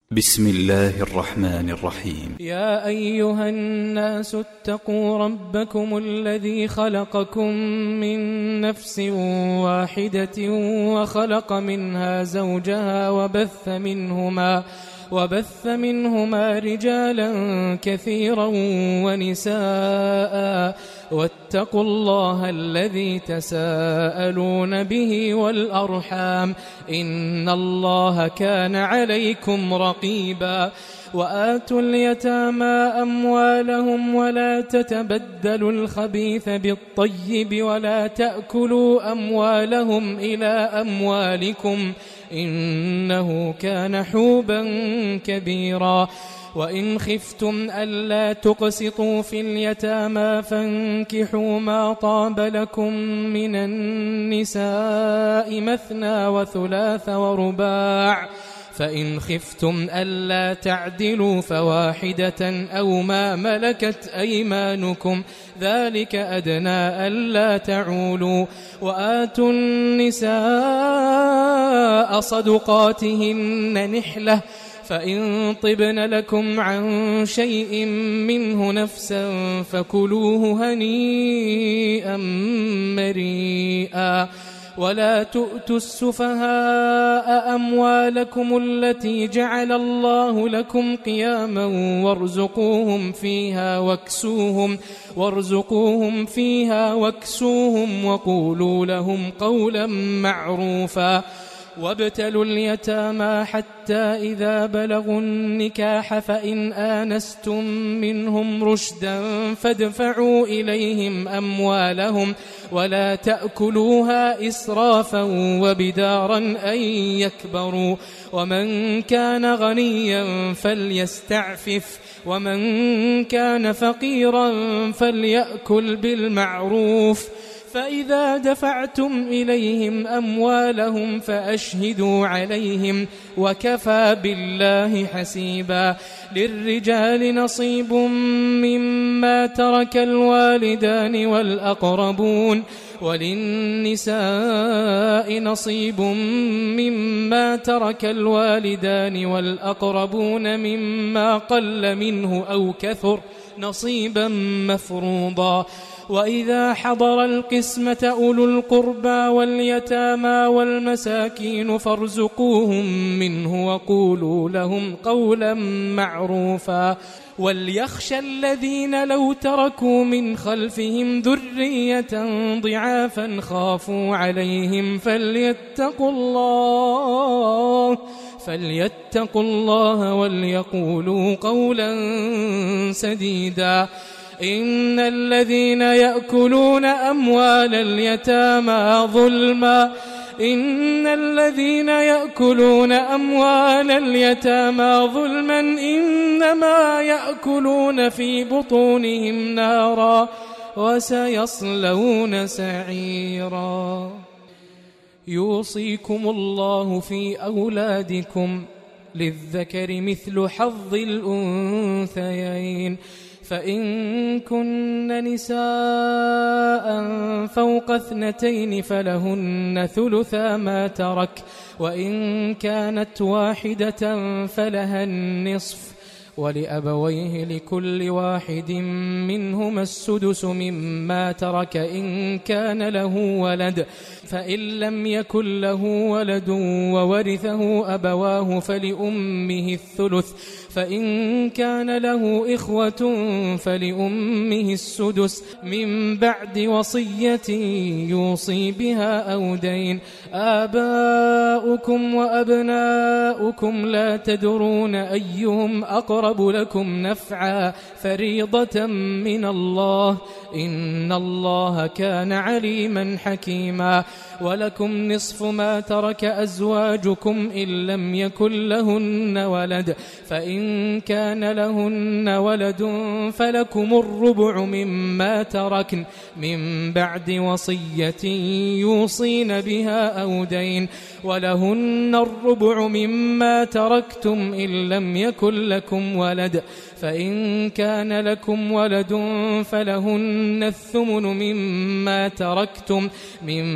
بسم الله الرحمن الرحيم. يا أيها الناس اتقوا ربكم الذي خلقكم من نفس واحدة وخلق منها زوجها وبث منهما رجالا كثيرا ونساء واتقوا الله الذي تساءلون به والأرحام إن الله كان عليكم رقيبا. وآتوا اليتامى أموالهم ولا تتبدلوا الخبيث بالطيب ولا تأكلوا أموالهم إلى أموالكم إنه كان حوبا كبيرا. وإن خفتم ألا تقسطوا في اليتامى فانكحوا ما طاب لكم من النساء مثنى وثلاث ورباع، فإن خفتم ألا تعدلوا فواحدة أو ما ملكت أيمانكم ذلك أدنى ألا تعولوا. وآتوا النساء صدقاتهن نحلة، فإن طبن لكم عن شيء منه نفسا فكلوه هنيئا مريئا. ولا تؤتوا السفهاء أموالكم التي جعل الله لكم قياما وارزقوهم فيها واكسوهم وقولوا لهم قولا معروفا. وابتلوا اليتامى حتى إذا بلغوا النكاح فإن آنستم منهم رشدا فادفعوا إليهم أموالهم ولا تأكلوها إسرافا وبدارا أن يكبروا. ومن كان غنيا فليستعفف ومن كان فقيرا فليأكل بالمعروف. فإذا دفعتم إليهم أموالهم فأشهدوا عليهم وكفى بالله حسيبا. للرجال نصيب مما ترك الوالدان والأقربون وللنساء نصيب مما ترك الوالدان والأقربون مما قل منه أو كثر نصيبا مفروضا. وإذا حضر القسمة أولو القربى واليتامى والمساكين فارزقوهم منه وقولوا لهم قولا معروفا. وليخشى الذين لو تركوا من خلفهم ذرية ضعافا خافوا عليهم فليتقوا الله وليقولوا قولا سديدا. إن الذين يأكلون أموال اليتامى ظلما إنما يأكلون في بطونهم نارا وسيصلون سعيرا. يوصيكم الله في أولادكم للذكر مثل حظ الأنثيين، فإن كن نساء فوق 2 فلهن ثلثا ما ترك، وإن كانت واحدة فلها النصف، ولأبويه لكل واحد منهما السدس مما ترك إن كان له ولد، فإن لم يكن له ولد وورثه أبواه فلأمه الثلث، فإن كان له إخوة فلأمه السدس من بعد وصية يوصي بها أو دين. آباؤكم وأبناؤكم لا تدرون أيهم أقرب لكم نفعا فريضة من الله إن الله كان عليما حكيما. ولكم نصف ما ترك أزواجكم إن لم يكن لهن ولد، فإن كان لهن ولد فلكم الربع مما تركن من بعد وصية يوصين بها أو دين، ولهن الربع مما تركتم إن لم يكن لكم ولد، فإن كان لكم ولد فلهن الثمن مما تركتم من بعد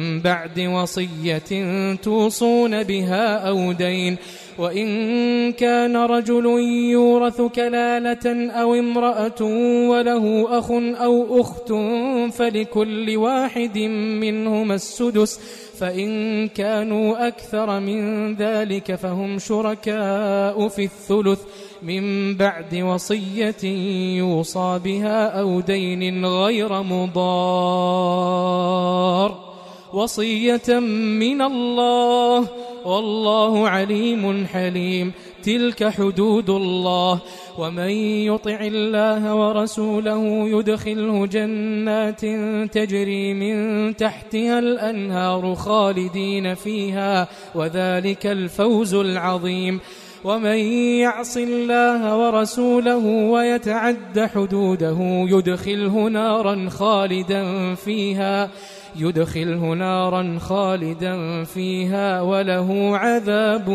بعد وصية توصون بها أو دين. وإن كان رجل يورث كلالة أو امرأة وله أخ أو أخت فلكل واحد منهما السدس، فإن كانوا أكثر من ذلك فهم شركاء في الثلث من بعد وصية يوصى بها أو دين غير مضار، وصية من الله والله عليم حليم. تلك حدود الله، ومن يطع الله ورسوله يدخله جنات تجري من تحتها الأنهار خالدين فيها، وذلك الفوز العظيم. ومن يعص الله ورسوله ويتعد حدوده يدخله نارا خالدا فيها وله عذاب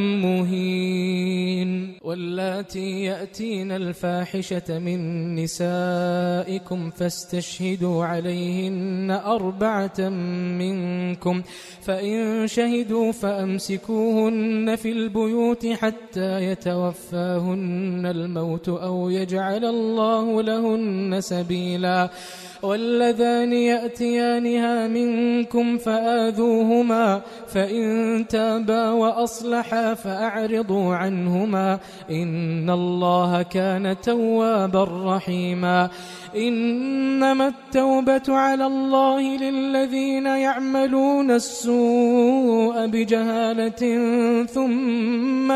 مهين. واللاتي يأتين الفاحشة من نسائكم فاستشهدوا عليهن 4 منكم، فإن شهدوا فأمسكوهن في البيوت حتى يتوفاهن الموت أو يجعل الله لهن سبيلا. واللذان يأتيانها منكم فآذوهما، فإن تابا وأصلحا فأعرضوا عنهما، إن الله كان توابا رحيما. إنما التوبة على الله للذين يعملون السوء بجهالة ثم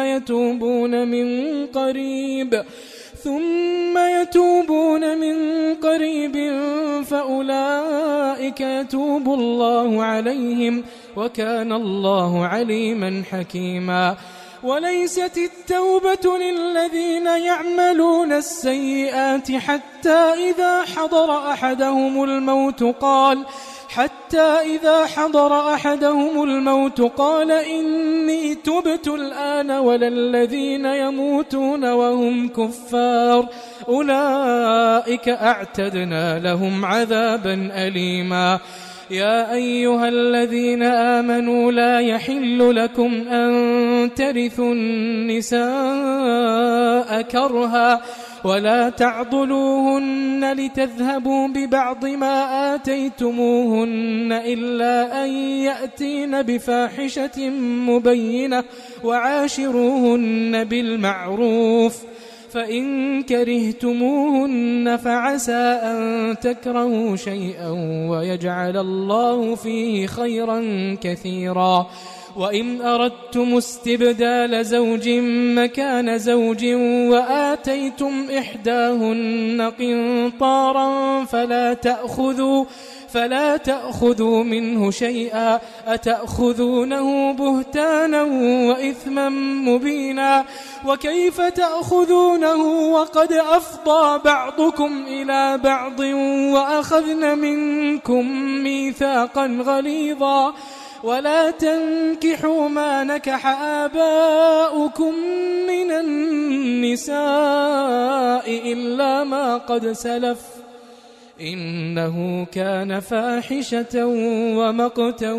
يتوبون من قريب فأولئك يتوب الله عليهم، وكان الله عليما حكيما. وليست التوبة للذين يعملون السيئات حتى إذا حضر أحدهم الموت قال إني تبت الآن، ولا الذين يموتون وهم كفار أولئك أعتدنا لهم عذابا أليما. يا أيها الذين آمنوا لا يحل لكم أن ترثوا النساء كرها ولا تعضلوهن لتذهبوا ببعض ما آتيتموهن إلا أن يأتين بفاحشة مبينة وعاشروهن بالمعروف، فإن كرهتموهن فعسى أن تكرهوا شيئا ويجعل الله فيه خيرا كثيرا. وإن أردتم استبدال زوج مكان زوج وآتيتم إحداهن قنطارا فلا تأخذوا منه شيئا، أتأخذونه بهتانا وإثما مبينا، وكيف تأخذونه وقد أفضى بعضكم إلى بعض وأخذن منكم ميثاقا غليظا. ولا تنكحوا ما نكح آباؤكم من النساء إلا ما قد سلف، إنه كان فاحشة ومقتا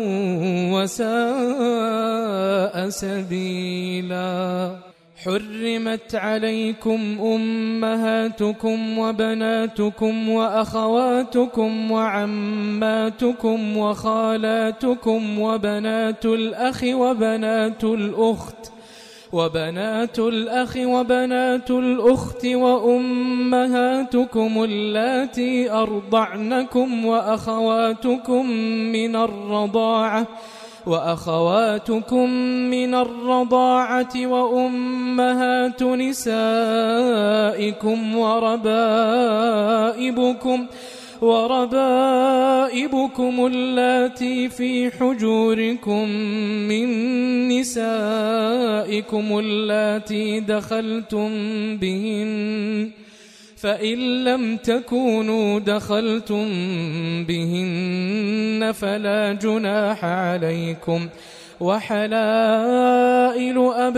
وساء سبيلا. حرمت عليكم أمهاتكم وبناتكم وأخواتكم وعماتكم وخالاتكم وبنات الأخ وبنات الأخت وأمهاتكم اللاتي أرضعنكم وأخواتكم من الرضاعة وأمهات نسائكم وربائبكم اللاتي في حجوركم من نسائكم اللاتي دخلتم بهن، فإن لم تكونوا دخلتم بهن فلا جناح عليكم، وحلائل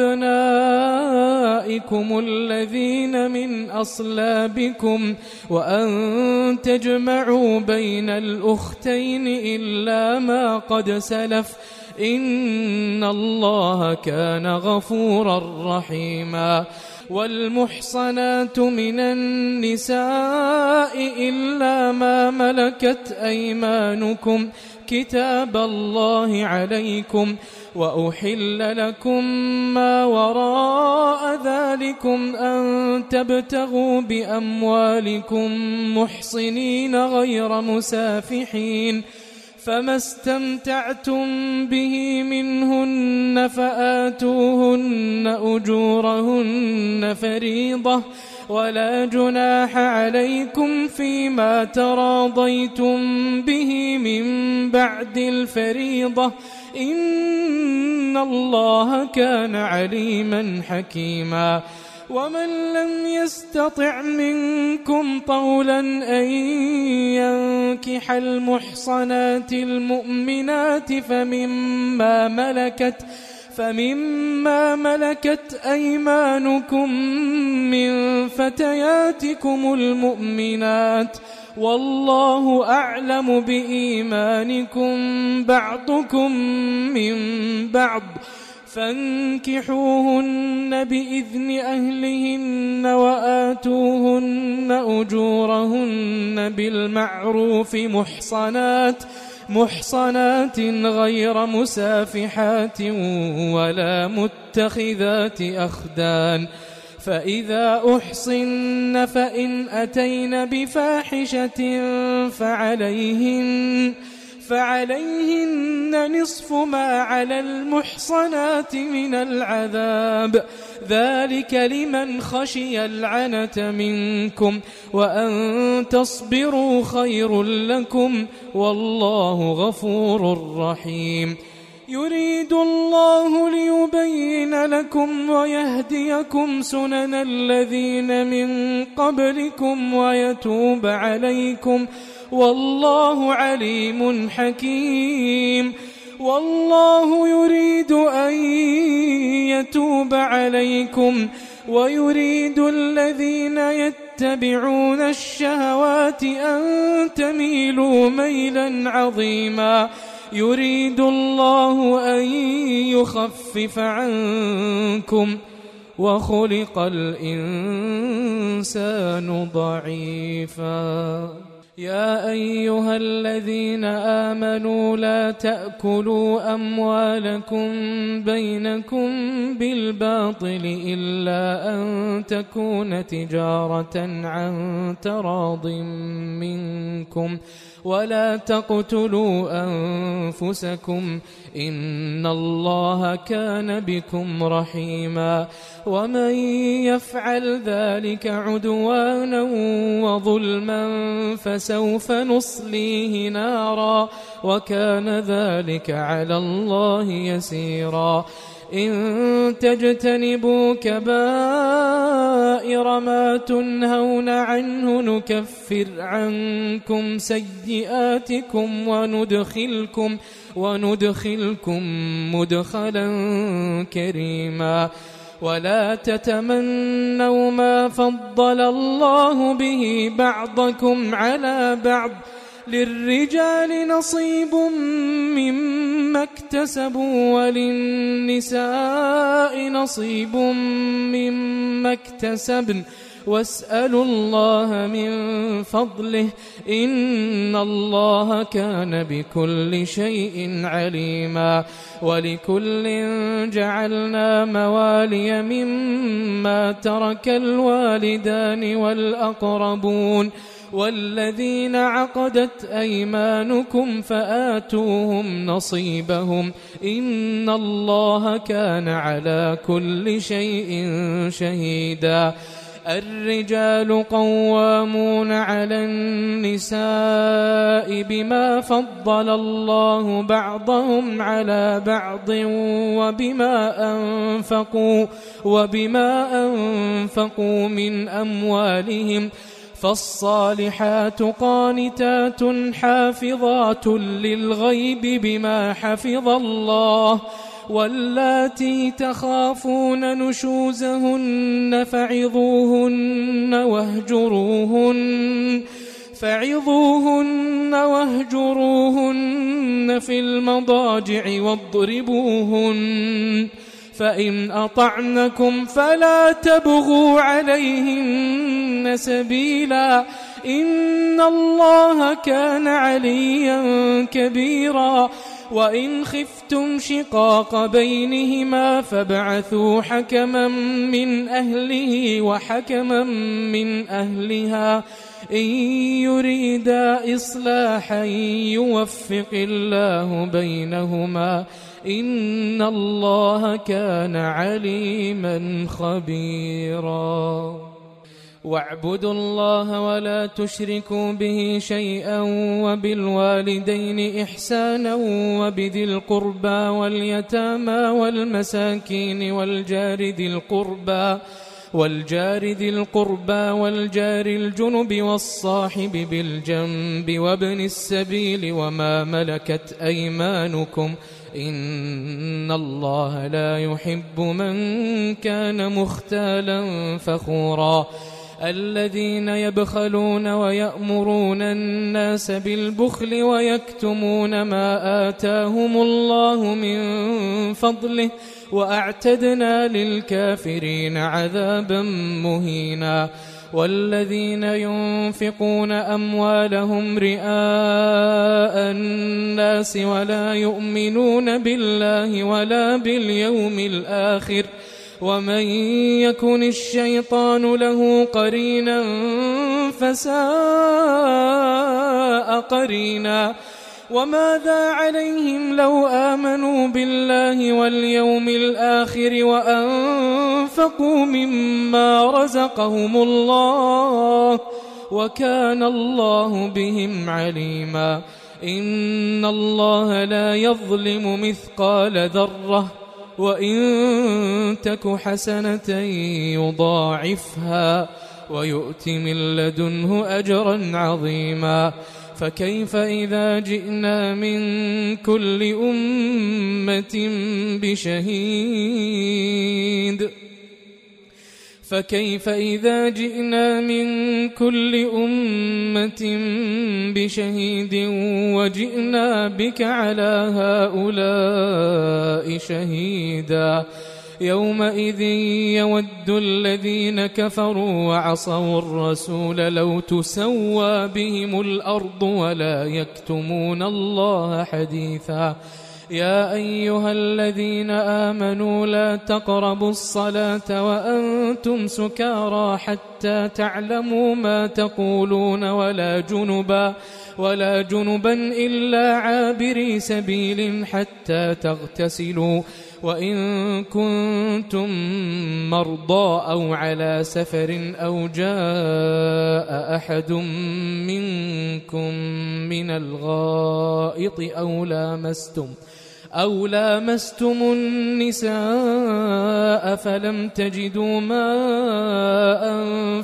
أبنائكم الذين من أصلابكم وأن تجمعوا بين الأختين إلا ما قد سلف إن الله كان غفورا رحيما والمحصنات من النساء إلا ما ملكت أيمانكم كتاب الله عليكم وأحل لكم ما وراء ذلكم أن تبتغوا بأموالكم محصنين غير مسافحين فما استمتعتم به منهن فآتوهن أجورهن فريضة ولا جناح عليكم فيما تراضيتم به من بعد الفريضة إن الله كان عليما حكيما ومن لم يستطع منكم طولا أن ينكح المحصنات المؤمنات فمما ملكت أيمانكم من فتياتكم المؤمنات والله أعلم بإيمانكم بعضكم من بعض فانكحوهن بإذن أهلهن وآتوهن أجورهن بالمعروف محصنات غير مسافحات ولا متخذات أخدان فإذا أحصن فإن أتين بفاحشة فعليهن نصف ما على المحصنات من العذاب ذلك لمن خشي العنة منكم وأن تصبروا خير لكم والله غفور رحيم يريد الله ليبين لكم ويهديكم سنن الذين من قبلكم ويتوب عليكم والله عليم حكيم والله يريد أن يتوب عليكم ويريد الذين يتبعون الشهوات أن تميلوا ميلا عظيما يريد الله أن يخفف عنكم وخلق الإنسان ضعيفا يا أيها الذين آمنوا لا تأكلوا أموالكم بينكم بالباطل إلا أن تكون تجارة عن تراض منكم ولا تقتلوا أنفسكم إن الله كان بكم رحيما ومن يفعل ذلك عدوانا وظلما فسوف نصليه نارا وكان ذلك على الله يسيرا إن تجتنبوا كبائر ما تنهون عنه نكفر عنكم سيئاتكم وندخلكم مدخلا كريما ولا تتمنوا ما فضل الله به بعضكم على بعض للرجال نصيب مما اكتسبوا وللنساء نصيب مما اكتسبن واسألوا الله من فضله إن الله كان بكل شيء عليما ولكل جعلنا موالي مما ترك الوالدان والأقربون والذين عقدت أيمانكم فآتوهم نصيبهم إن الله كان على كل شيء شهيدا الرجال قوامون على النساء بما فضل الله بعضهم على بعض وبما أنفقوا من أموالهم فالصالحات قانتات حافظات للغيب بما حفظ الله واللاتي تخافون نشوزهن فعظوهن واهجروهن في المضاجع واضربوهن، فإن أطعنكم فلا تبغوا عليهن سبيلا، إن الله كان عليا كبيرا. وإن خفتم شقاق بينهما فابعثوا حكما من أهله وحكما من أهلها إن يريدا إصلاحا يوفق الله بينهما، إن الله كان عليما خبيرا. واعبدوا الله ولا تشركوا به شيئا، وبالوالدين إحسانا، وبذي القربى واليتامى والمساكين والجار ذي القربى والجار الجنب والصاحب بالجنب وابن السبيل وما ملكت أيمانكم، إن الله لا يحب من كان مختالا فخورا. الذين يبخلون ويأمرون الناس بالبخل ويكتمون ما آتاهم الله من فضله، وأعتدنا للكافرين عذابا مهينا. والذين ينفقون أموالهم رئاء الناس ولا يؤمنون بالله ولا باليوم الآخر، ومن يكن الشيطان له قرينا فساء قرينا. وماذا عليهم لو آمنوا بالله واليوم الآخر وأنفقوا مما رزقهم الله، وكان الله بهم عليما. إن الله لا يظلم مثقال ذرة، وإن تك حسنة يضاعفها ويؤت من لدنه أجرا عظيما. فكيف إذا جئنا من كل أمة بشهيد وجئنا بك على هؤلاء شهيدا. يومئذ يود الذين كفروا وعصوا الرسول لو تسوى بهم الأرض ولا يكتمون الله حديثا. يا أيها الذين آمنوا لا تقربوا الصلاة وأنتم سكارى حتى تعلموا ما تقولون ولا جنبا إلا عابري سبيل حتى تغتسلوا، وإن كنتم مرضى أو على سفر أو جاء أحد منكم من الغائط أو لامستم النساء فلم تجدوا ماء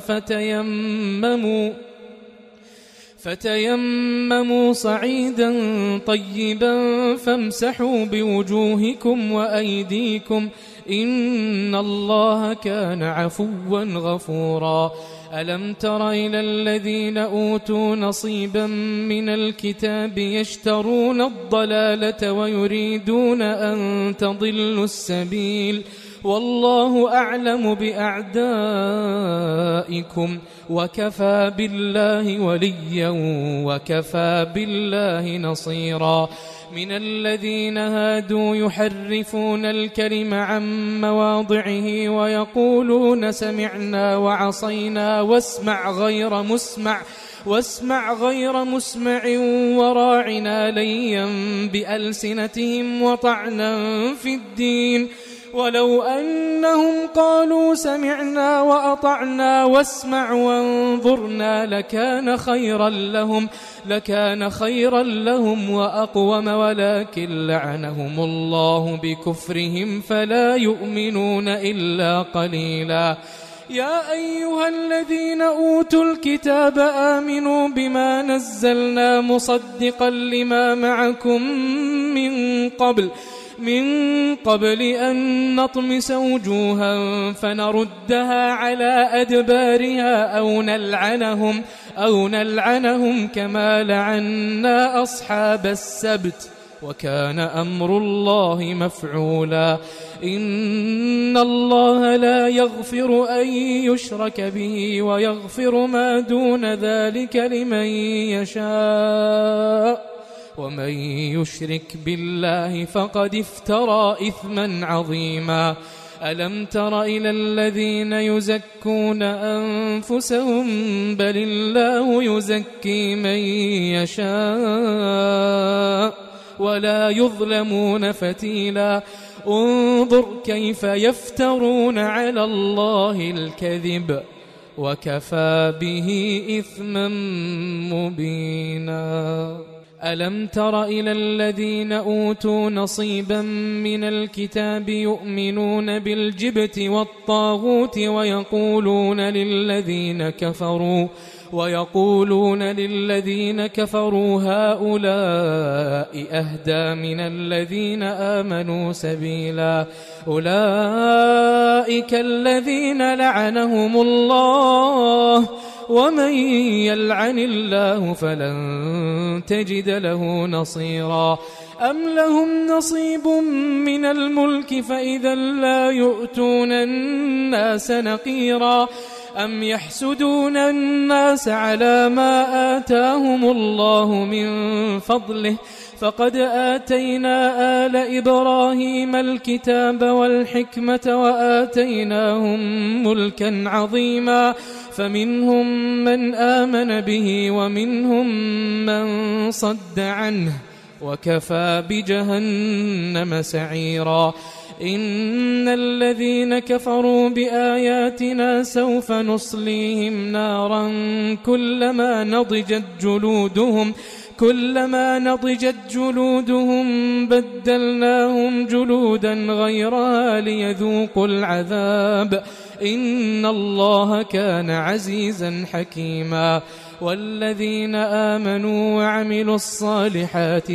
فتيمموا صعيدا طيبا فامسحوا بوجوهكم وأيديكم، إن الله كان عفوا غفورا. ألم تر إلى الذين أوتوا نصيبا من الكتاب يشترون الضلالة ويريدون أن تضلوا السبيل، والله أعلم بأعدائكم، وكفى بالله وليا وكفى بالله نصيرا. من الذين هادوا يحرفون الكلم عن مواضعه ويقولون سمعنا وعصينا واسمع غير مسمع وراعنا ليا بألسنتهم وطعنا في الدين، ولو أنهم قالوا سمعنا وأطعنا واسمع وانظرنا لكان خيرا لهم وأقوم، ولكن لعنهم الله بكفرهم فلا يؤمنون إلا قليلا. يا أيها الذين أوتوا الكتاب آمنوا بما من قبل أن نطمس وجوها فنردها على أدبارها أو نلعنهم كما لعنا أصحاب السبت وكان أمر الله مفعولا. إن الله لا يغفر أن يشرك به ويغفر ما دون ذلك لمن يشاء ومن يشرك بالله فقد افترى إثما عظيما. ألم تر إلى الذين يزكون أنفسهم بل الله يزكي من يشاء ولا يظلمون فتيلا. انظر كيف يفترون على الله الكذب وكفى به إثما مبينا. ألم تر إلى الذين أوتوا نصيبا من الكتاب يؤمنون بالجبت والطاغوت ويقولون للذين كفروا هؤلاء أهدى من الذين آمنوا سبيلا. أولئك الذين لعنهم الله ومن يلعن الله فلن تجد له نصيرا. أم لهم نصيب من الملك فإذا لا يؤتون الناس نقيرا. أم يحسدون الناس على ما آتاهم الله من فضله فقد آتينا آل إبراهيم الكتاب والحكمة وآتيناهم ملكا عظيما. فمنهم من آمن به ومنهم من صد عنه وكفى بجهنم سعيرا. إن الذين كفروا بآياتنا سوف نصليهم نارا كلما نضجت جلودهم بدلناهم جلودا غيرها ليذوقوا العذاب إن الله كان عزيزا حكيما. والذين آمنوا وعملوا الصالحات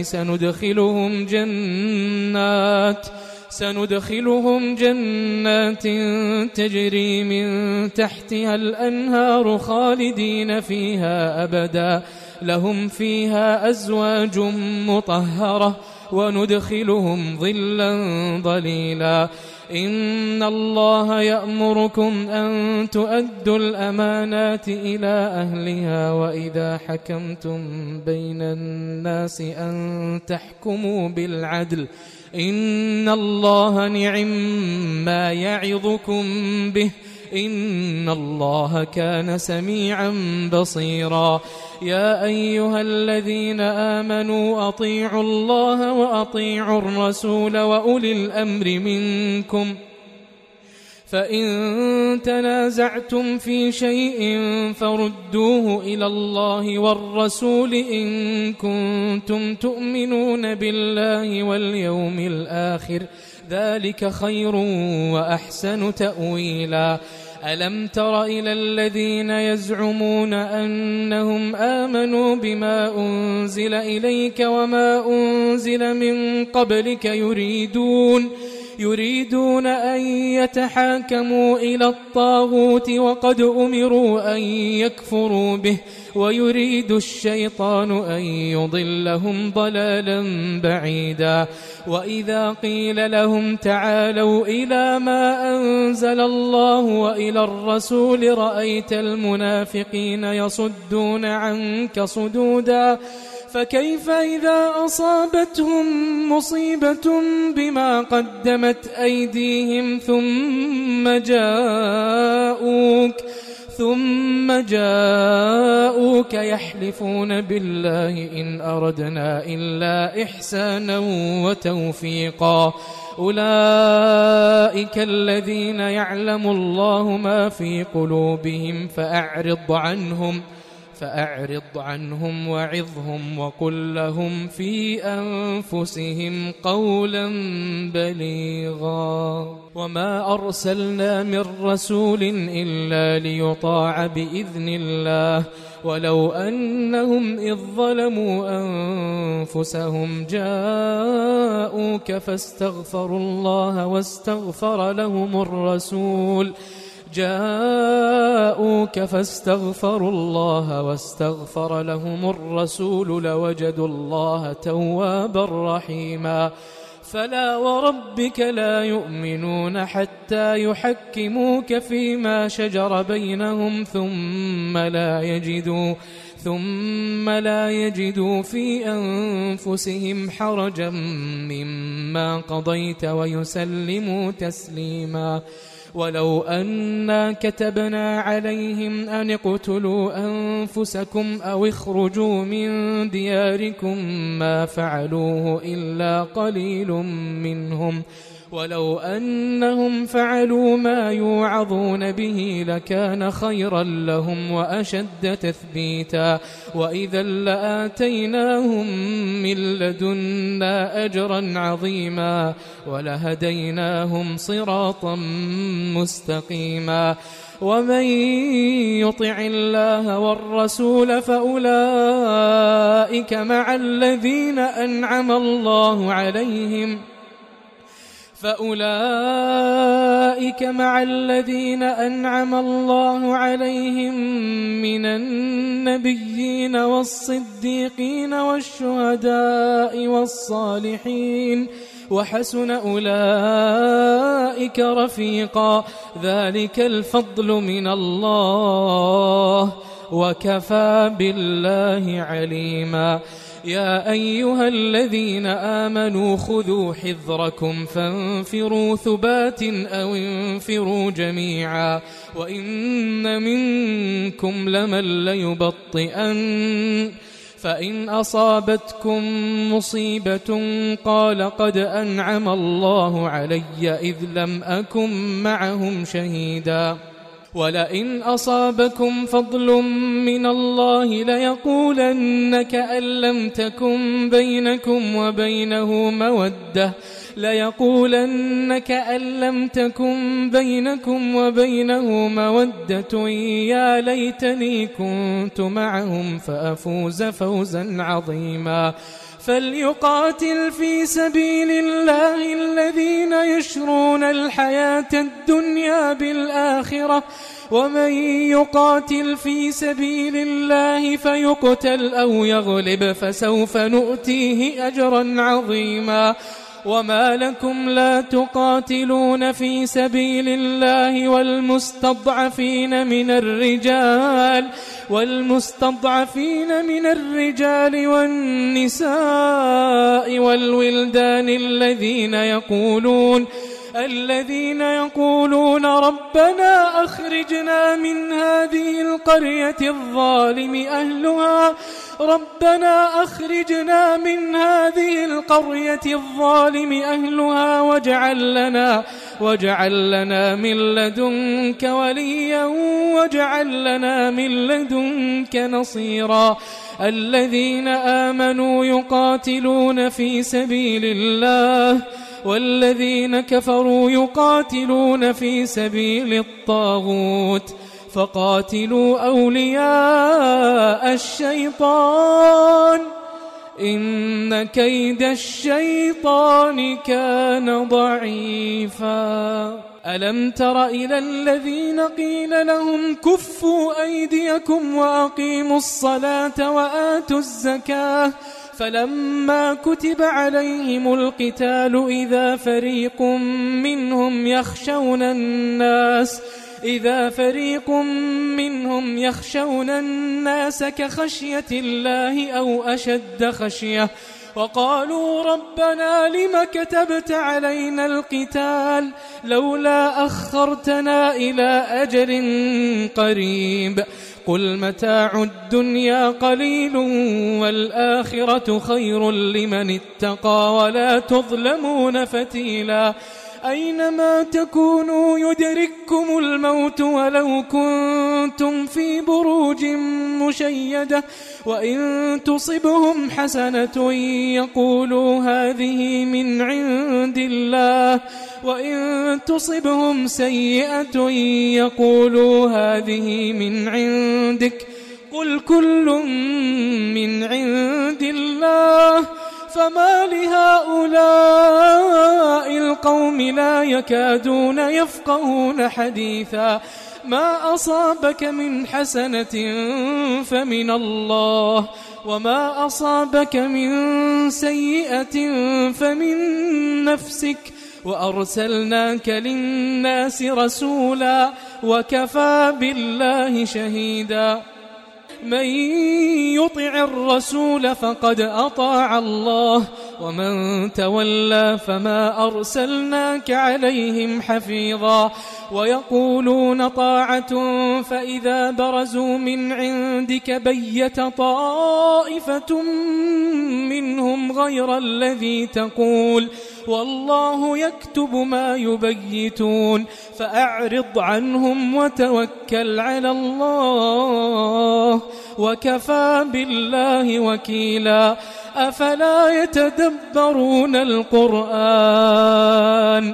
سندخلهم جنات تجري من تحتها الأنهار خالدين فيها أبدا لهم فيها أزواج مطهرة وندخلهم ظلا ظليلا. إن الله يأمركم أن تؤدوا الأمانات إلى أهلها وإذا حكمتم بين الناس أن تحكموا بالعدل إن الله نعم ما يعظكم به إن الله كان سميعا بصيرا. يا أيها الذين آمنوا أطيعوا الله وأطيعوا الرسول وأولي الأمر منكم فإن تنازعتم في شيء فردوه إلى الله والرسول إن كنتم تؤمنون بالله واليوم الآخر ذلك خير وأحسن تأويلا. ألم تر إلى الذين يزعمون أنهم آمنوا بما أنزل إليك وما أنزل من قبلك يريدون أن يتحاكموا إلى الطاغوت وقد أمروا أن يكفروا به ويريد الشيطان أن يضلهم ضلالا بعيدا. وإذا قيل لهم تعالوا إلى ما أنزل الله وإلى الرسول رأيت المنافقين يصدون عنك صدودا. فكيف إذا أصابتهم مصيبة بما قدمت أيديهم ثم جاءوك يحلفون بالله إن أردنا إلا إحسانا وتوفيقا. أولئك الذين يعلم الله ما في قلوبهم فأعرض عنهم وعظهم وقل لهم في أنفسهم قولا بليغا وما أرسلنا من رسول إلا ليطاع بإذن الله ولو أنهم إذ ظلموا أنفسهم جاءوك فاستغفروا الله واستغفر لهم الرسول لوجدوا الله توابا رحيما فلا وربك لا يؤمنون حتى يحكموك فيما شجر بينهم ثم لا يجدوا في أنفسهم حرجا مما قضيت ويسلموا تسليما ولو أنا كتبنا عليهم أن اقتلوا أنفسكم أو اخرجوا من دياركم ما فعلوه إلا قليل منهم ولو أنهم فعلوا ما يوعظون به لكان خيرا لهم وأشد تثبيتا وإذا لآتيناهم من لدنا أجرا عظيما ولهديناهم صراطا مستقيما ومن يطع الله والرسول فأولئك مع الذين أنعم الله عليهم من النبيين والصديقين والشهداء والصالحين وحسن أولئك رفيقا ذلك الفضل من الله وكفى بالله عليما يا أيها الذين آمنوا خذوا حذركم فانفروا ثبات أو انفروا جميعا وإن منكم لمن ليبطئن فإن أصابتكم مصيبة قال قد أنعم الله علي إذ لم أكن معهم شهيدا ولئن أصابكم فضل من الله ليقولن كأن لم تكن بينكم وبينه مودة يا ليتني كنت معهم فأفوز فوزا عظيما فليقاتل في سبيل الله الذين يشرون الحياة الدنيا بالآخرة ومن يقاتل في سبيل الله فيقتل أو يغلب فسوف نؤتيه أجرا عظيما وما لكم لا تقاتلون في سبيل الله والمستضعفين من الرجال والنساء والولدان الذين يقولون ربنا أخرجنا من هذه القرية الظالم أهلها واجعل لنا من لدنك وليا واجعل لنا من لدنك نصيرا الذين آمنوا يقاتلون في سبيل الله والذين كفروا يقاتلون في سبيل الطاغوت فقاتلوا أولياء الشيطان إن كيد الشيطان كان ضعيفا ألم تر إلى الذين قيل لهم كفوا أيديكم وأقيموا الصلاة وآتوا الزكاة فلما كتب عليهم القتال إذا فريق منهم يخشون الناس كخشية الله أو أشد خشية وقالوا ربنا لم كتبت علينا القتال لولا أخرتنا إلى أجل قريب قل متاع الدنيا قليل والآخرة خير لمن اتقى ولا تظلمون فتيلا أينما تكونوا يدرككم الموت ولو كنتم كنتم في بروج مشيدة وإن تصبهم حسنة يقولوا هذه من عند الله وإن تصبهم سيئة يقولوا هذه من عندك قل كل من عند الله فما لهؤلاء القوم لا يكادون يفقهون حديثا ما أصابك من حسنة فمن الله وما أصابك من سيئة فمن نفسك وأرسلناك للناس رسولا وكفى بالله شهيدا من يطع الرسول فقد أطاع الله ومن تولى فما أرسلناك عليهم حفيظا ويقولون طاعة فإذا برزوا من عندك بيت طائفة منهم غير الذي تقول والله يكتب ما يبيتون فأعرض عنهم وتوكل على الله وكفى بالله وكيلا أفلا يتدبرون القرآن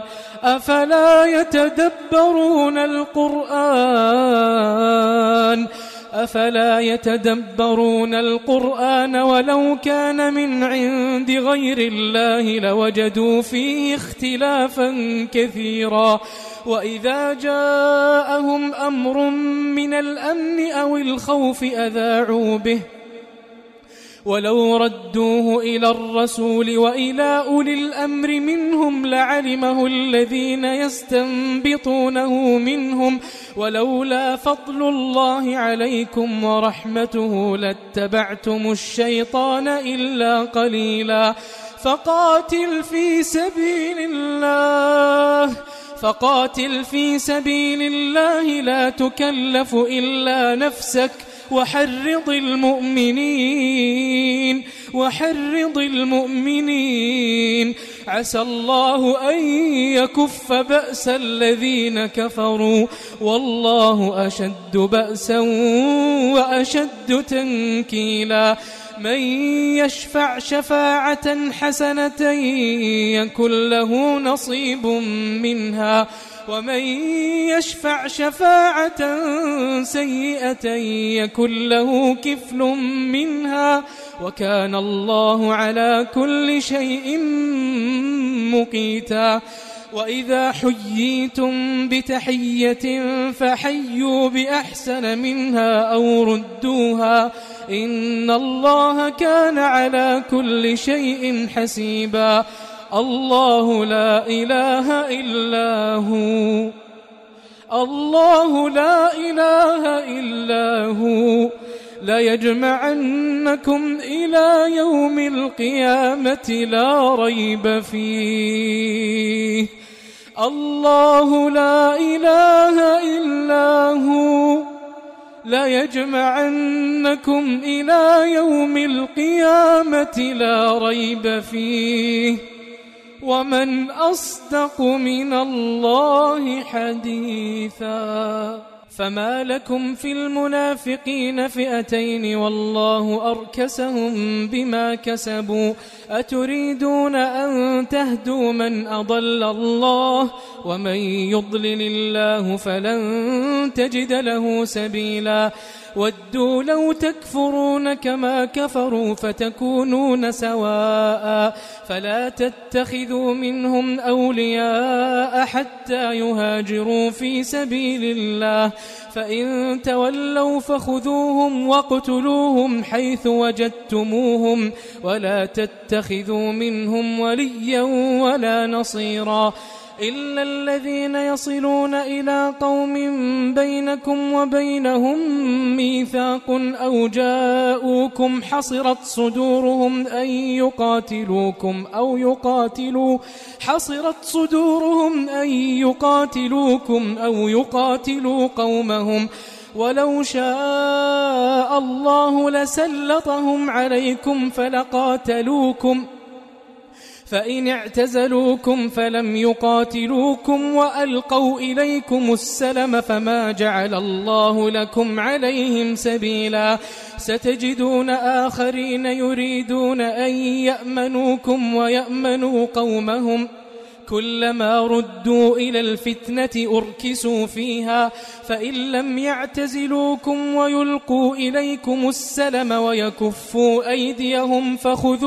أفلا يتدبرون القرآن ولو كان من عند غير الله لوجدوا فيه اختلافا كثيرا وإذا جاءهم أمر من الأمن أو الخوف أذاعوا به ولو ردوه إلى الرسول وإلى أولي الأمر منهم لعلمه الذين يستنبطونه منهم ولولا فضل الله عليكم ورحمته لاتبعتم الشيطان إلا قليلا فقاتل في سبيل الله لا تكلف إلا نفسك وحرض المؤمنين عسى الله أن يكف بأس الذين كفروا والله أشد بأسا وأشد تنكيلا من يشفع شفاعة حسنة يكن له نصيب منها ومن يشفع شفاعة سيئة يكن له كفل منها وكان الله على كل شيء مقيتا وإذا حييتم بتحية فحيوا بأحسن منها أو ردوها إن الله كان على كل شيء حسيبا الله لا إله إلا هو ليجمعنكم إلى يوم القيامة لا ريب فيه الله لا إله إلا هو ليجمعنكم إلى يوم القيامة لا ريب فيه ومن أصدق من الله حديثا فما لكم في المنافقين فئتين والله أركسهم بما كسبوا أتريدون أن تهدوا من أضل الله ومن يضلل الله فلن تجد له سبيلا ودوا لو تكفرون كما كفروا فتكونون سواء فلا تتخذوا منهم أولياء حتى يهاجروا في سبيل الله فإن تولوا فخذوهم واقتلوهم حيث وجدتموهم ولا تتخذوا منهم وليا ولا نصيرا إلا الذين يصلون إلى قوم بينكم وبينهم ميثاق أو جاءوكم حصرت صدورهم أن يقاتلوكم أو يقاتلوا قومهم ولو شاء الله لسلطهم عليكم فإن اعتزلوكم فلم يقاتلوكم وألقوا إليكم السلم فما جعل الله لكم عليهم سبيلا ستجدون آخرين يريدون أن يأمنوكم ويأمنوا قومهم كلما ردوا إلى الفتنة أركسوا فيها فإن لم يعتزلوكم ويلقوا إليكم السلم ويكفوا أيديهم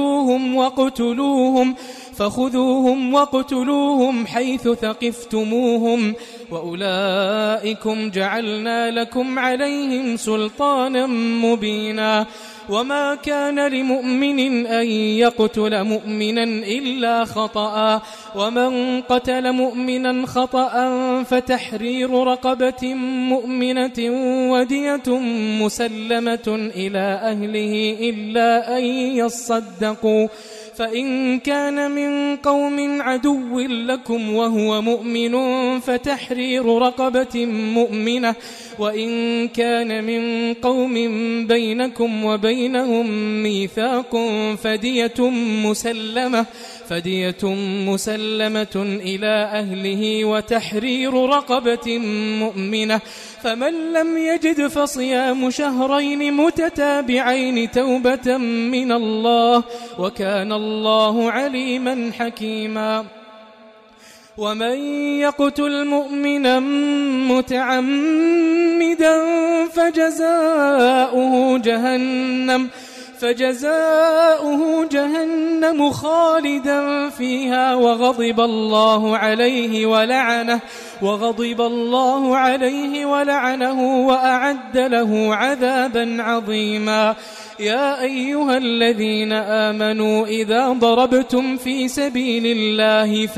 فخذوهم وقتلوهم حيث ثقفتموهم وأولئكم جعلنا لكم عليهم سلطانا مبينا وما كان لمؤمن أن يقتل مؤمنا إلا خطأ ومن قتل مؤمنا خطأ فتحرير رقبة مؤمنة ودية مسلمة إلى أهله إلا أن يصدقوا فإن كان من قوم عدو لكم وهو مؤمن فتحرير رقبة مؤمنة وإن كان من قوم بينكم وبينهم ميثاق فدية مسلمة إلى أهله وتحرير رقبة مؤمنة فمن لم يجد فصيام شهرين متتابعين توبة من الله وكان الله عليما حكيما ومن يقتل مؤمنا متعمدا فجزاؤه جهنم خالدا فيها وغضب الله عليه ولعنه وأعد له عذابا عظيما يا أيها الذين آمنوا إذا ضربتم في سبيل الله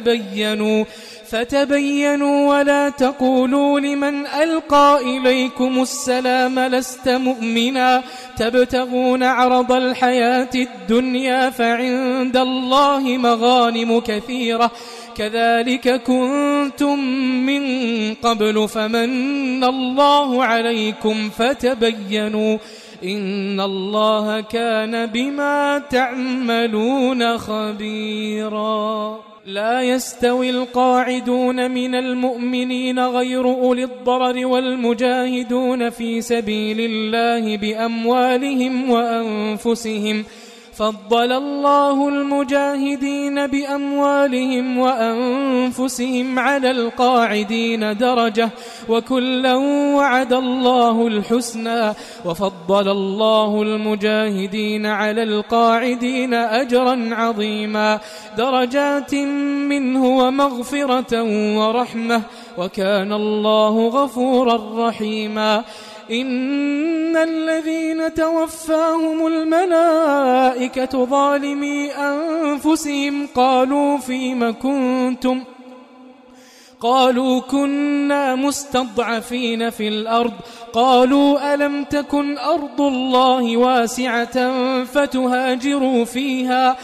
فتبينوا ولا تقولوا لمن ألقى إليكم السلام لست مؤمنا تبتغون عرض الحياة الدنيا فعند الله مغانم كثيرة كذلك كنتم من قبل فمن الله عليكم فتبينوا إن الله كان بما تعملون خبيرا لا يستوي القاعدون من المؤمنين غير أولي الضرر والمجاهدون في سبيل الله بأموالهم وأنفسهم فضل الله المجاهدين بأموالهم وأنفسهم على القاعدين درجة وكلا وعد الله الحسنى وفضل الله المجاهدين على القاعدين أجرا عظيما درجات منه ومغفرة ورحمة وكان الله غفورا رحيما إن الذين توفاهم الملائكة ظالمي أنفسهم قالوا فيم كنتم قالوا كنا مستضعفين في الأرض قالوا ألم تكن أرض الله واسعة فتهاجروا فيها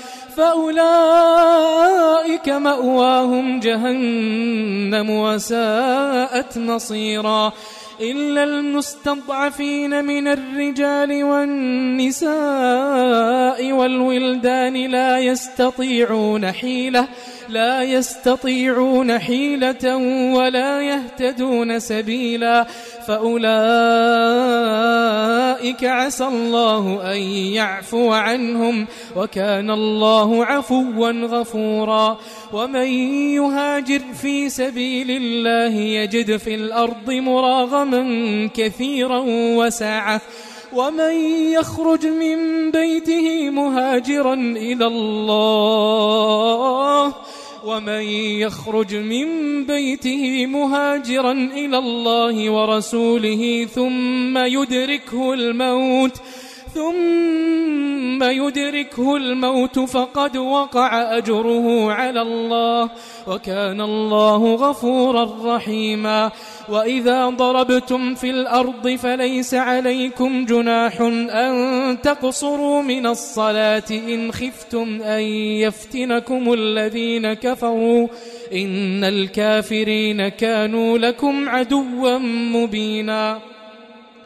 فأولئك مأواهم جهنم وساءت مصيرا إلا المستضعفين من الرجال والنساء والولدان لا يستطيعون حيلة ولا يهتدون سبيلا فأولئك عسى الله أن يعفو عنهم وكان الله عفوا غفورا ومن يهاجر في سبيل الله يجد في الأرض مراغما كثيرا وسعة ومن يخرج من بيته مهاجرا إلى الله ورسوله ثم يدركه الموت فقد وقع أجره على الله وكان الله غفورا رحيما وإذا ضربتم في الأرض فليس عليكم جناح أن تقصروا من الصلاة إن خفتم أن يفتنكم الذين كفروا إن الكافرين كانوا لكم عدوا مبينا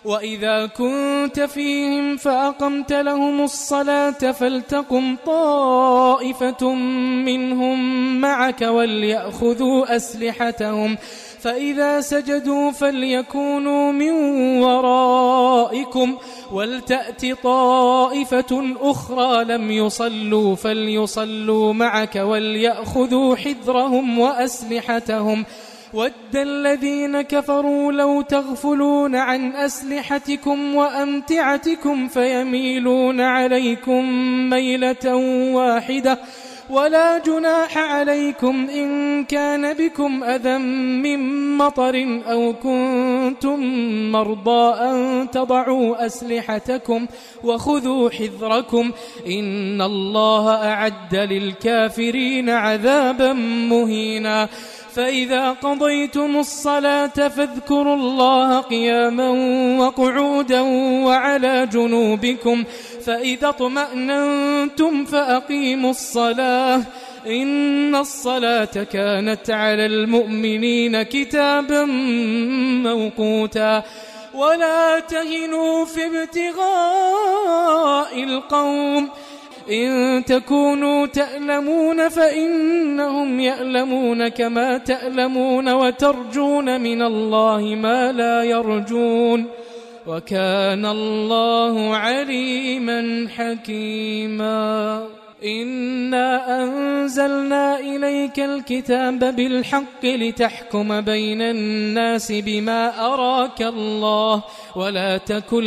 وإذا كنت فيهم فأقمت لهم الصلاة فلتقم طائفة منهم معك وليأخذوا أسلحتهم فإذا سجدوا فليكونوا من ورائكم ولتأت طائفة أخرى لم يصلوا فليصلوا معك وليأخذوا حذرهم وأسلحتهم ود الذين كفروا لو تغفلون عن أسلحتكم وأمتعتكم فيميلون عليكم ميلة واحدة ولا جناح عليكم إن كان بكم أذى من مطر أو كنتم مرضى أن تضعوا أسلحتكم وخذوا حذركم إن الله أعد للكافرين عذابا مهينا فإذا قضيتم الصلاة فاذكروا الله قياما وقعودا وعلى جنوبكم فإذا اطمأننتم فأقيموا الصلاة إن الصلاة كانت على المؤمنين كتابا موقوتا ولا تهنوا في ابتغاء القوم إن تكونوا تألمون فإنهم يألمون كما تألمون وترجون من الله ما لا يرجون وكان الله عليما حكيما إنا أنزلنا إليك الكتاب بالحق لتحكم بين الناس بما أراك الله ولا تكن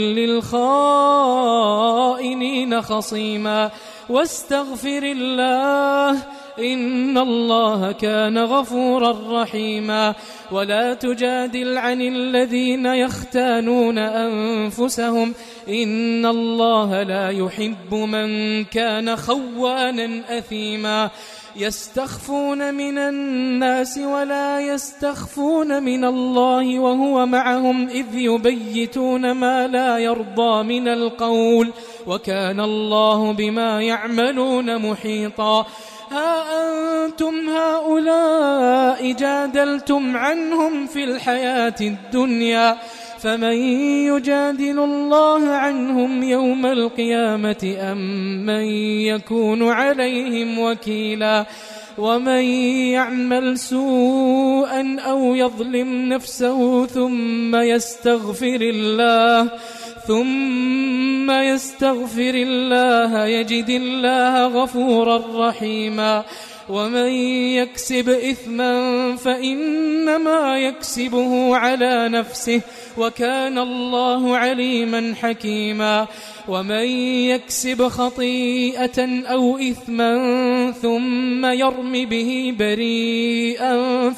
للخائنين خصيما واستغفر الله إن الله كان غفورا رحيما ولا تجادل عن الذين يختانون أنفسهم إن الله لا يحب من كان خوانا أثيما يستخفون من الناس ولا يستخفون من الله وهو معهم إذ يبيتون ما لا يرضى من القول وكان الله بما يعملون محيطا ها أنتم هؤلاء جادلتم عنهم في الحياة الدنيا فمن يجادل الله عنهم يوم القيامة أم من يكون عليهم وكيلا ومن يعمل سوءا أو يظلم نفسه ثم يستغفر الله يجد الله غفورا رحيما ومن يكسب إثما فإنما يكسبه على نفسه وكان الله عليما حكيما ومن يكسب خطيئة أو إثما ثم يرم به بريئا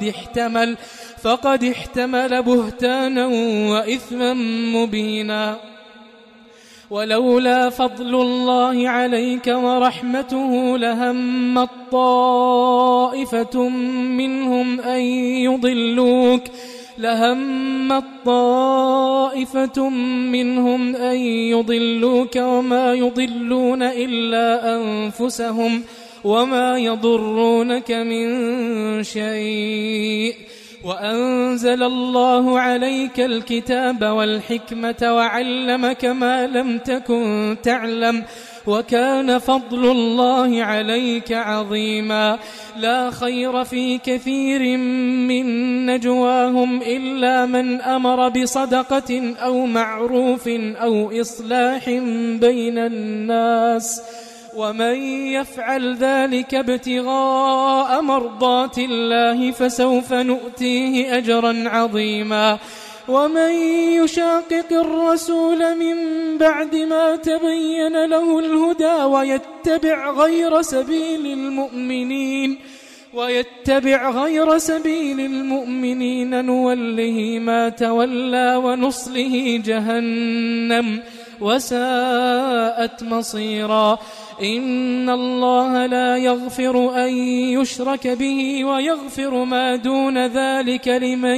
فقد احتمل بهتانا وإثما مبينا ولولا فضل الله عليك ورحمته لهمت طائفة منهم أن يضلوك وما يضلون إلا أنفسهم وما يضرونك من شيء وأنزل الله عليك الكتاب والحكمة وعلمك ما لم تكن تعلم وكان فضل الله عليك عظيما لا خير في كثير من نجواهم إلا من أمر بصدقة أو معروف أو إصلاح بين الناس ومن يفعل ذلك ابتغاء مرضات الله فسوف نؤتيه أجرا عظيما ومن يشاقق الرسول من بعد ما تبين له الهدى ويتبع غير سبيل المؤمنين نوله ما تولى ونصله جهنم وساءت مصيرا إن الله لا يغفر أن يشرك به ويغفر ما دون ذلك لمن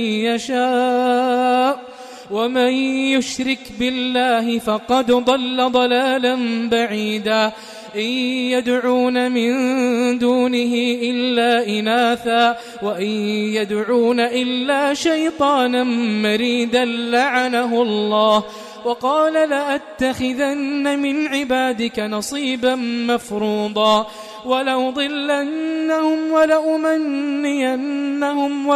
يشاء ومن يشرك بالله فقد ضل ضلالا بعيدا إن يدعون من دونه إلا إناثا وإن يدعون إلا شيطانا مريدا لعنه الله وقال لأتخذن من عبادك نصيبا مفروضا ولأضلنهم ولأمنينهم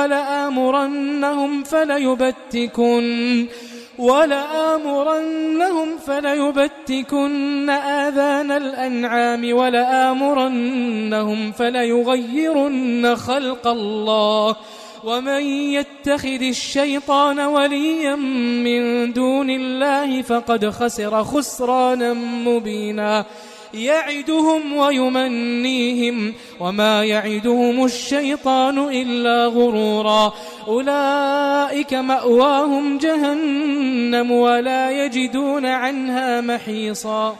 ولآمرنهم فليبتكن آذان الأنعام ولآمرنهم فليغيرن خلق الله ومن يتخذ الشيطان وليا من دون الله فقد خسر خسرانا مبينا يعدهم ويمنيهم وما يعدهم الشيطان إلا غرورا أولئك مأواهم جهنم ولا يجدون عنها محيصا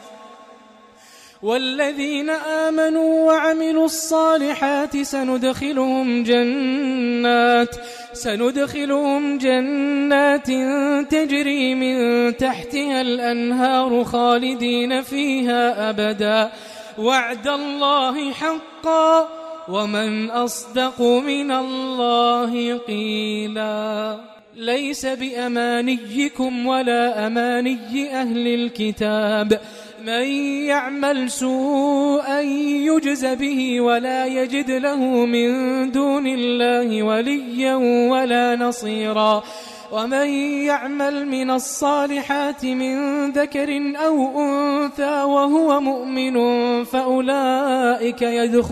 والذين آمنوا وعملوا الصالحات سندخلهم جنات تجري من تحتها الأنهار خالدين فيها أبدا وعد الله حقا ومن أصدق من الله قيلا ليس بأمانيكم ولا أماني أهل الكتاب من يعمل سوءا يجز به ولا يجد له من دون الله وليا ولا نصيرا ومن يعمل من الصالحات من ذكر أو أنثى وهو مؤمن فأولئك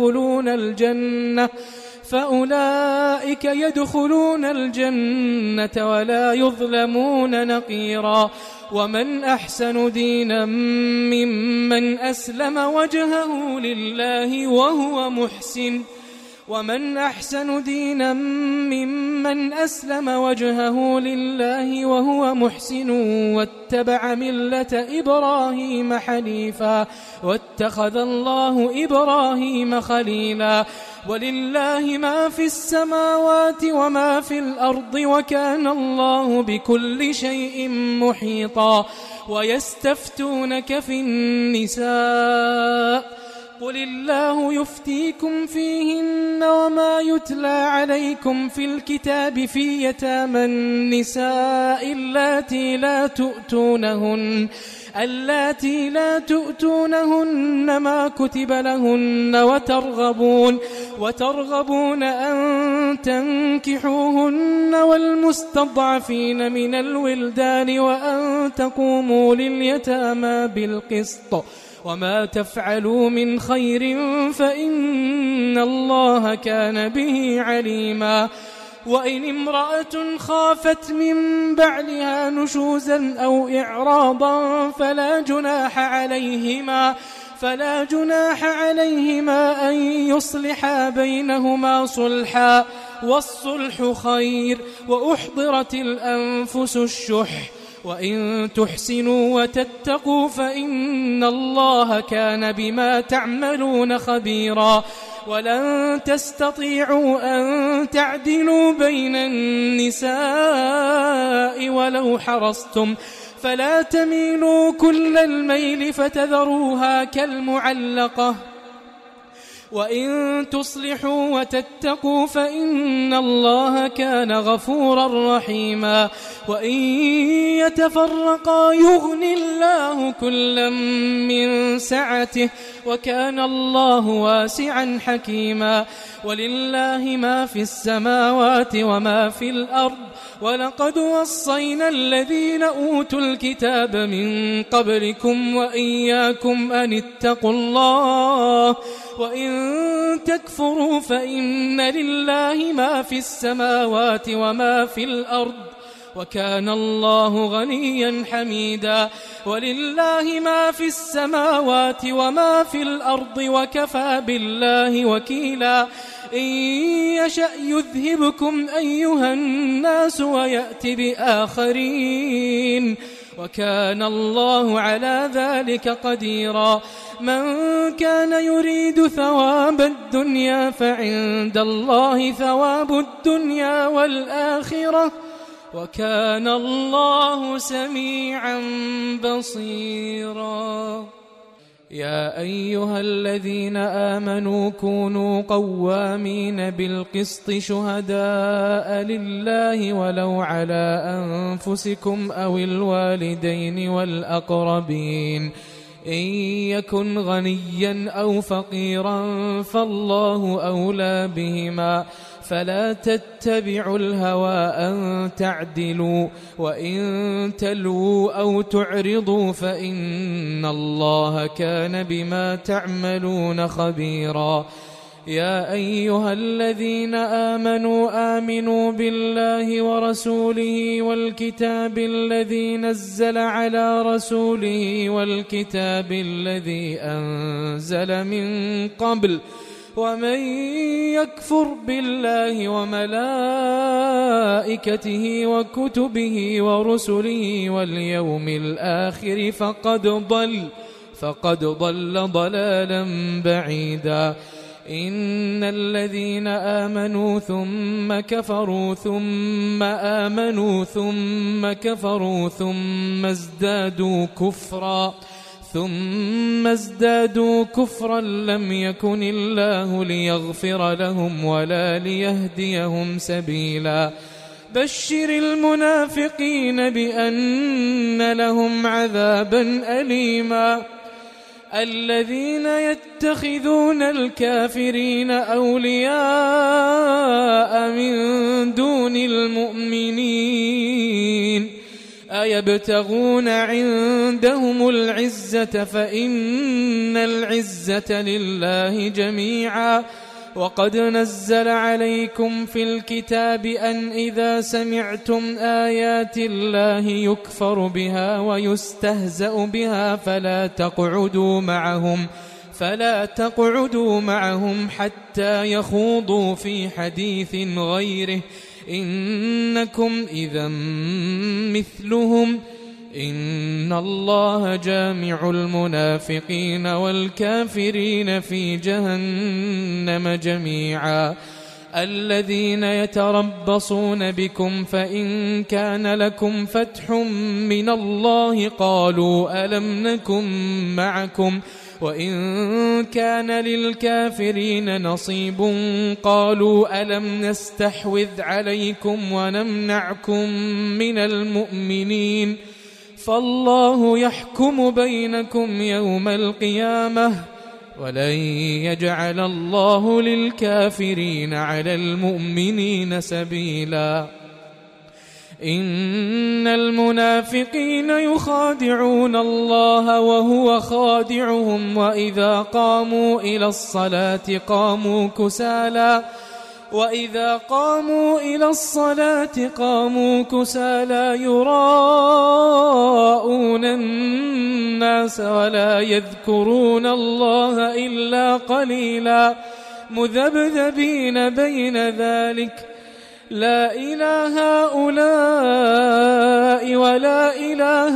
يدخلون الجنة ولا يظلمون نقيرا ومن أحسن دينا ممن أسلم وجهه لله وهو محسن واتبع ملة إبراهيم حنيفا واتخذ الله إبراهيم خليلا ولله ما في السماوات وما في الأرض وكان الله بكل شيء محيطا ويستفتونك في النساء قل الله يفتيكم فيهن وما يتلى عليكم في الكتاب في يتامى النساء اللاتي لا تؤتونهن ما كتب لهن وترغبون أن تنكحوهن والمستضعفين من الولدان وأن تقوموا لليتامى بالقسط وما تفعلوا من خير فإن الله كان به عليما وإن امرأة خافت من بعلها نشوزا أو إعراضا فلا جناح عليهما أن يصلحا بينهما صلحا والصلح خير وأحضرت الأنفس الشح وإن تحسنوا وتتقوا فإن الله كان بما تعملون خبيرا ولن تستطيعوا أن تعدلوا بين النساء ولو حرصتم فلا تميلوا كل الميل فتذروها كالمعلقة وإن تصلحوا وتتقوا فإن الله كان غفورا رحيما وإن يتفرقا يغن الله كلا من سعته وكان الله واسعا حكيما ولله ما في السماوات وما في الأرض ولقد وصينا الذين أوتوا الكتاب من قبلكم وإياكم أن اتقوا الله وإن تكفروا فإن لله ما في السماوات وما في الأرض وكان الله غنيا حميدا ولله ما في السماوات وما في الأرض وكفى بالله وكيلا إن يشأ يذهبكم أيها الناس ويأت بآخرين وكان الله على ذلك قديرا من كان يريد ثواب الدنيا فعند الله ثواب الدنيا والآخرة وكان الله سميعا بصيرا يا أيها الذين آمنوا كونوا قوامين بالقسط شهداء لله ولو على أنفسكم أو الوالدين والأقربين إن يكن غنيا أو فقيرا فالله أولى بهما فلا تتبعوا الهوى أن تعدلوا وإن تلووا أو تعرضوا فإن الله كان بما تعملون خبيرا يا أيها الذين آمنوا بالله ورسوله والكتاب الذي نزل على رسوله والكتاب الذي أنزل من قبل ومن يكفر بالله وملائكته وكتبه ورسله واليوم الآخر فقد ضل ضلالا بعيدا إن الذين آمنوا ثم كفروا ثم آمنوا ثم كفروا ثم ازدادوا كفرا لم يكن الله ليغفر لهم ولا ليهديهم سبيلا بشر المنافقين بأن لهم عذابا أليما الذين يتخذون الكافرين أولياء من دون المؤمنين أيبتغون عندهم العزة فإن العزة لله جميعا وقد نزل عليكم في الكتاب أن إذا سمعتم آيات الله يكفر بها ويستهزأ بها فلا تقعدوا معهم حتى يخوضوا في حديث غيره إنكم إذا مثلهم إن الله جامع المنافقين والكافرين في جهنم جميعا الذين يتربصون بكم فإن كان لكم فتح من الله قالوا ألم نكن معكم وإن كان للكافرين نصيب قالوا ألم نستحوذ عليكم ونمنعكم من المؤمنين فالله يحكم بينكم يوم القيامة ولن يجعل الله للكافرين على المؤمنين سبيلا إن المنافقين يخادعون الله وهو خادعهم وإذا قاموا إلى الصلاة قاموا كسالى يراءون الناس ولا يذكرون الله إلا قليلا مذبذبين بين ذلك لا إله هؤلاء ولا إله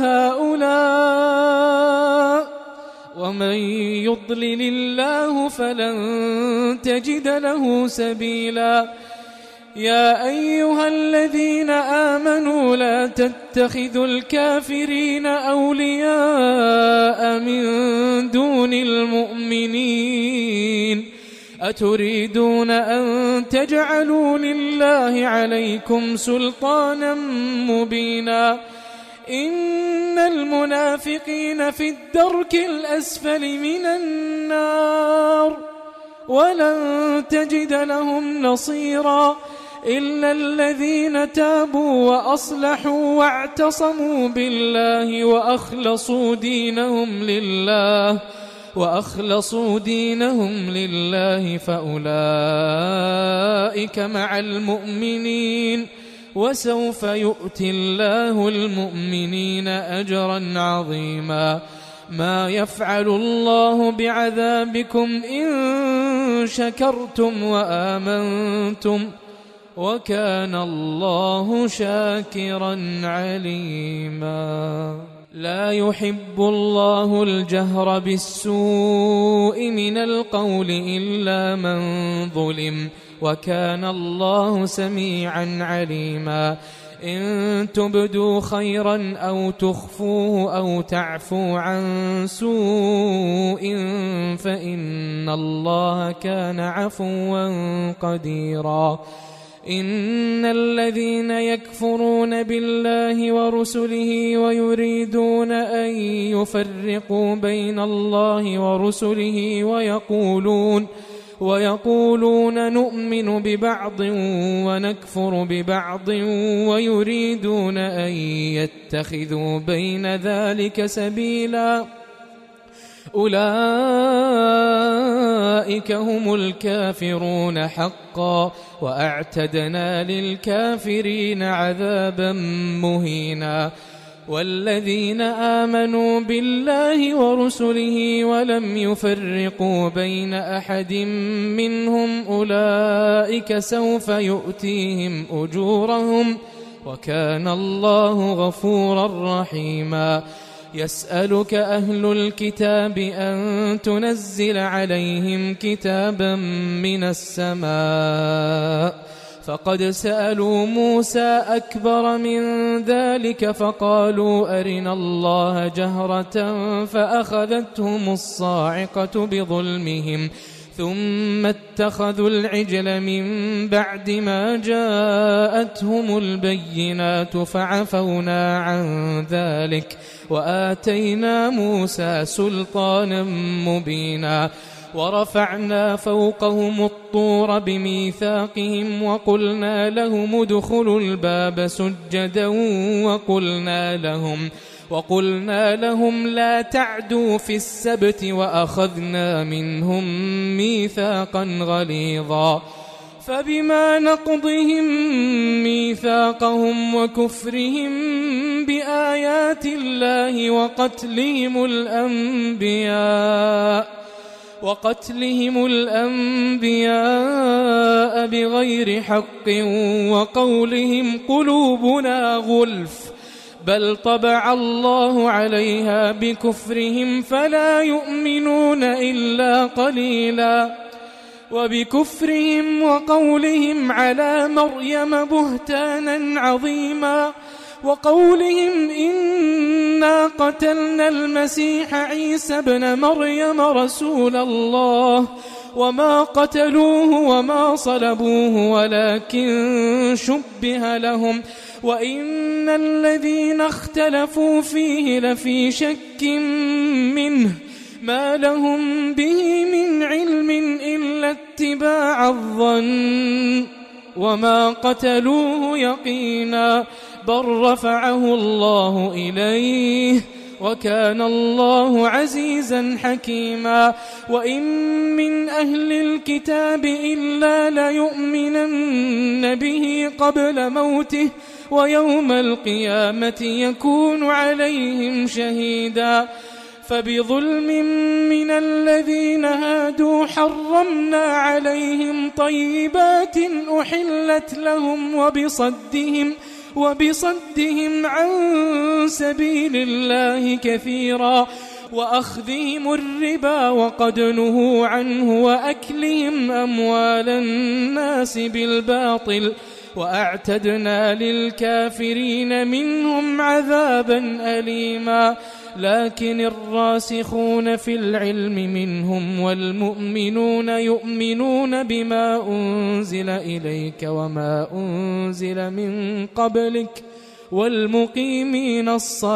هؤلاء ومن يضلل الله فلن تجد له سبيلا يا أيها الذين آمنوا لا تتخذوا الكافرين أولياء من دون المؤمنين أتريدون أن تجعلوا لله عليكم سلطانا مبينا إن المنافقين في الدرك الأسفل من النار ولن تجد لهم نصيرا إلا الذين تابوا وأصلحوا واعتصموا بالله وأخلصوا دينهم لله فأولئك مع المؤمنين وسوف يؤتي الله المؤمنين أجرا عظيما ما يفعل الله بعذابكم إن شكرتم وآمنتم وكان الله شاكرا عليما لا يحب الله الجهر بالسوء من القول إلا من ظلم وكان الله سميعا عليما إن تبدوا خيرا أو تخفوه أو تعفوا عن سوء فإن الله كان عفوا قديرا. إن الذين يكفرون بالله ورسله ويريدون أن يفرقوا بين الله ورسله ويقولون نؤمن ببعض ونكفر ببعض ويريدون أن يتخذوا بين ذلك سبيلا أولئك هم الكافرون حقا وأعتدنا للكافرين عذابا مهينا. والذين آمنوا بالله ورسله ولم يفرقوا بين أحد منهم أولئك سوف يؤتيهم أجورهم وكان الله غفورا رحيما. يسألك أهل الكتاب أن تنزل عليهم كتابا من السماء فقد سألوا موسى أكبر من ذلك فقالوا أرنا الله جهرة فأخذتهم الصاعقة بظلمهم ثم اتخذوا العجل من بعد ما جاءتهم البينات فعفونا عن ذلك وآتينا موسى سلطانا مبينا. ورفعنا فوقهم الطور بميثاقهم وقلنا لهم ادخلوا الباب سجدا وقلنا لهم لا تعدوا في السبت وأخذنا منهم ميثاقا غليظا. فبما نقضهم ميثاقهم وكفرهم بآيات الله وقتلهم الأنبياء بغير حق وقولهم قلوبنا غلف بل طبع الله عليها بكفرهم فلا يؤمنون إلا قليلا. وبكفرهم وقولهم على مريم بهتانا عظيما وقولهم إنا قتلنا المسيح عيسى ابن مريم رسول الله وما قتلوه وما صلبوه ولكن شبه لهم وإن الذين اختلفوا فيه لفي شك منه ما لهم به من علم إلا اتباع الظن وما قتلوه يقينا بل رفعه الله إليه وكان الله عزيزا حكيما. وإن من أهل الكتاب إلا ليؤمنن به قبل موته ويوم القيامة يكون عليهم شهيدا. فبظلم من الذين هادوا حرمنا عليهم طيبات أحلت لهم وبصدهم عن سبيل الله كثيرا وأخذهم الربا وقد نهوا عنه وأكلهم أموال الناس بالباطل وأعتدنا للكافرين منهم عذابا أليما. لكن الراسخون في العلم منهم والمؤمنون يؤمنون بما أنزل إليك وما أنزل من قبلك والمقيمين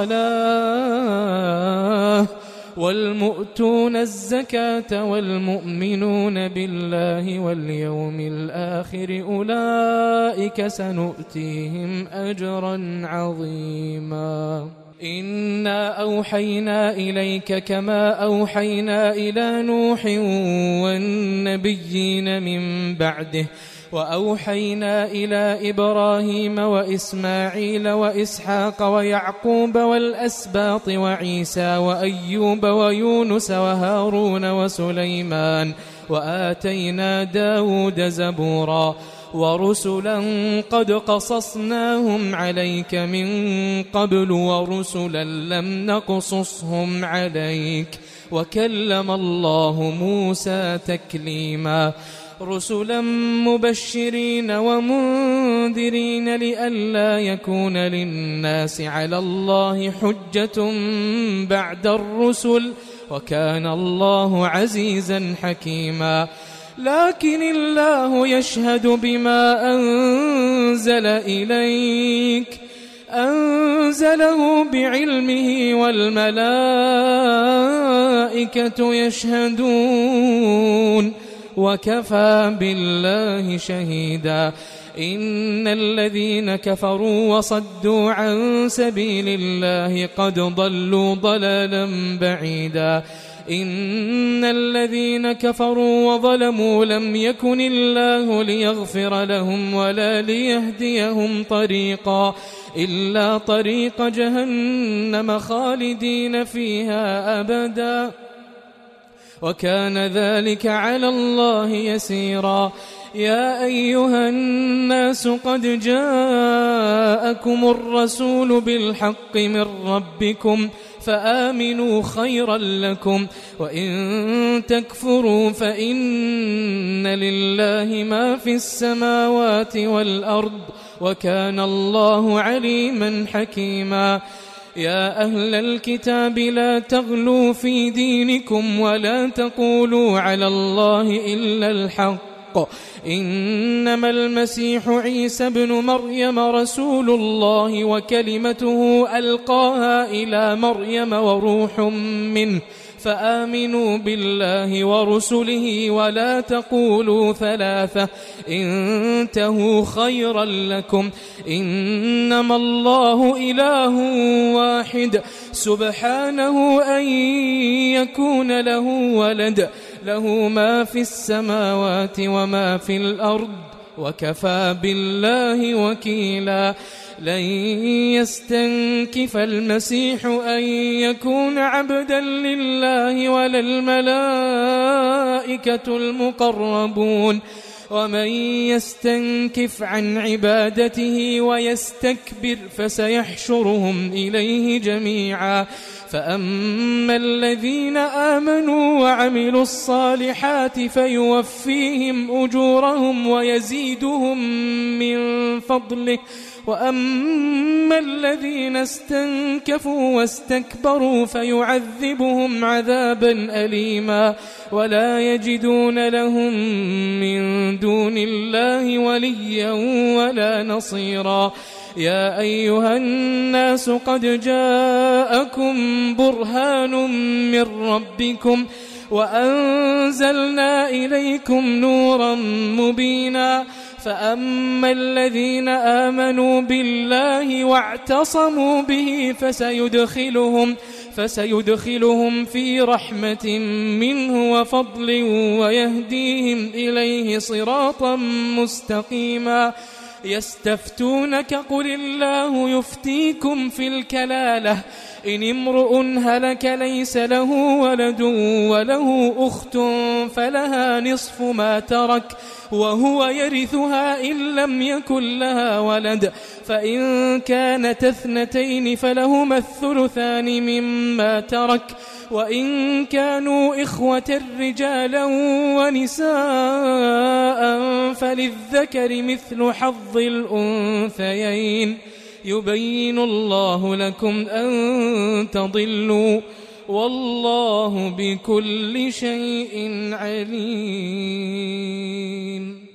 الصلاة والمؤتون الزكاة والمؤمنون بالله واليوم الآخر أولئك سنؤتيهم أجرا عظيما. إنا أوحينا إليك كما أوحينا إلى نوح والنبيين من بعده وأوحينا إلى إبراهيم وإسماعيل وإسحاق ويعقوب والأسباط وعيسى وأيوب ويونس وهارون وسليمان وآتينا داود زبورا ورسلا قد قصصناهم عليك من قبل ورسلا لم نقصصهم عليك وكلم الله موسى تكليما. رسلا مبشرين ومنذرين لئلا يكون للناس على الله حجة بعد الرسل وكان الله عزيزا حكيما لكن الله يشهد بما أنزل إليك أنزله بعلمه والملائكة يشهدون وكفى بالله شهيدا إن الذين كفروا وصدوا عن سبيل الله قد ضلوا ضلالا بعيدا إن الذين كفروا وظلموا لم يكن الله ليغفر لهم ولا ليهديهم طريقا إلا طريق جهنم خالدين فيها أبدا وكان ذلك على الله يسيرا يا أيها الناس قد جاءكم الرسول بالحق من ربكم فآمنوا خيرا لكم وإن تكفروا فإن لله ما في السماوات والأرض وكان الله عليما حكيما يا أهل الكتاب لا تغلوا في دينكم ولا تقولوا على الله إلا الحق إنما المسيح عيسى ابن مريم رسول الله وكلمته ألقاها إلى مريم وروح منه فآمنوا بالله ورسله ولا تقولوا ثلاثة انتهوا خيرا لكم إنما الله إله واحد سبحانه أن يكون له ولد له ما في السماوات وما في الأرض وكفى بالله وكيلا لن يستنكف المسيح أن يكون عبدا لله ولا الملائكة المقربون ومن يستنكف عن عبادته ويستكبر فسيحشرهم إليه جميعا فأما الذين آمنوا وعملوا الصالحات فيوفيهم أجورهم ويزيدهم من فضله وأما الذين استنكفوا واستكبروا فيعذبهم عذابا أليما ولا يجدون لهم من دون الله وليا ولا نصيرا يا أيها الناس قد جاءكم برهان من ربكم وأنزلنا إليكم نورا مبينا فأما الذين آمنوا بالله واعتصموا به فسيدخلهم في رحمة منه وفضل ويهديهم إليه صراطا مستقيما يستفتونك قل الله يفتيكم في الكلالة إن امرؤ هلك ليس له ولد وله أخت فلها نصف ما ترك وهو يرثها إن لم يكن لها ولد فإن كانت اثنتين فلهما الثلثان مما ترك وإن كانوا إخوة رجالا ونساء فللذكر مثل حظ الأنثيين يبين الله لكم أن تضلوا والله بكل شيء عليم.